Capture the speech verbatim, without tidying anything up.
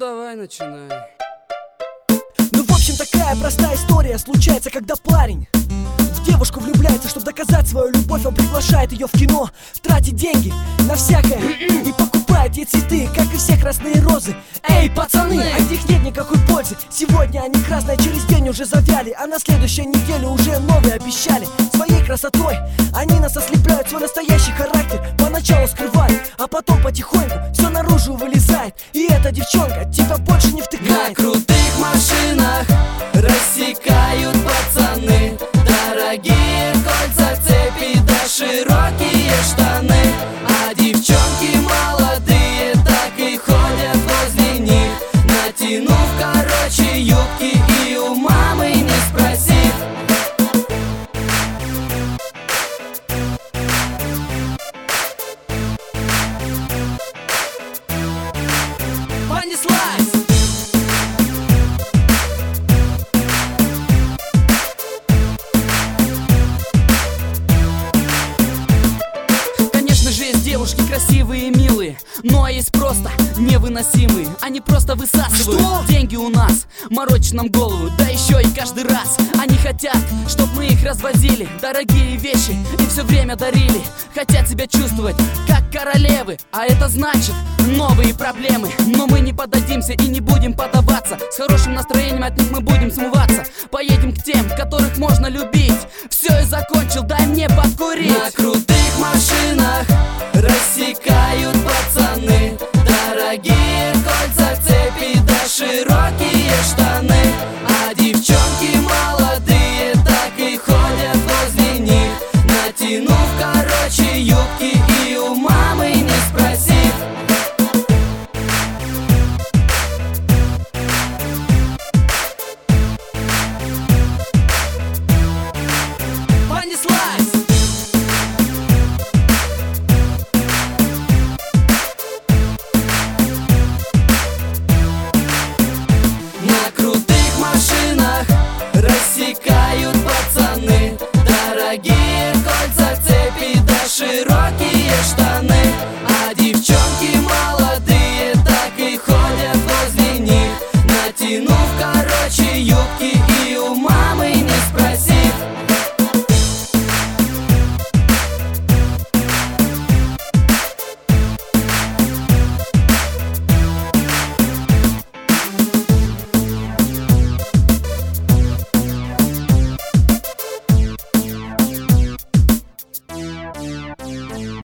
давай, начинай. Ну, в общем, такая простая история случается, когда парень в девушку влюбляется, чтобы доказать свою любовь. Он приглашает ее в кино, тратит деньги на всякое и покупает ей цветы, как и все красные розы. Эй, пацаны, от них нет никакой пользы. Сегодня они красные, через день уже завяли, а на следующей неделе уже новые обещали. Своей красотой они нас ослепляют, свой настоящий характер поначалу скрывают, а потом потихоньку все наружу вылезает. И эта девчонка тебя больше не втыкает. На крутых машинах рассекают пацаны, дорогие кольца, цепи да широкие штаны. А девчонки молодые так и ходят возле них, натянув, короче, юбки и у мамы не спросив. Понеслась! Конечно же, есть девушки красивые и милые, но есть просто невыносимые. Они просто высасывают Что? деньги у нас, морочат нам голову, да еще и каждый раз. Они хотят, чтоб мы их развозили, дорогие вещи и все время дарили. Хотят себя чувствовать как королевы, а это значит новые проблемы. Но мы не поддадимся и не будем поддаваться. С хорошим настроением от них мы будем смываться. Поедем к тем, которых можно любить. Все, и закончил, дай мне подкурить. На крутых машинах рассекают пацаны, дорогие кольца, цепи да широкие штаны. А девчонки молодые так и ходят возле них, натянув, короче, юбки и у мамы не спросив. Понеслась!